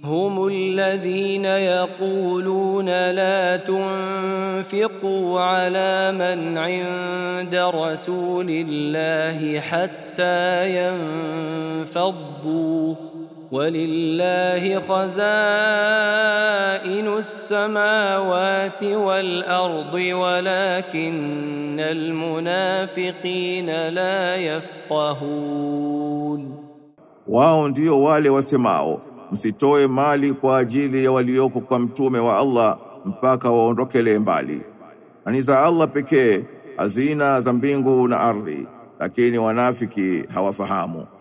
هم الذين يقولون لا تنفقوا على من عند رسول الله حتى ينفضوا ولله خزائن السماوات والأرض ولكن المنافقين لا يفقهون. Wao ndio wale wasemao msitoe mali kwa ajili ya walioko kwa mtume wa Allah mpaka waondokele mbali. Ni za Allah pekee hazina za mbingu na ardhi, lakini wanafiki hawafahamu.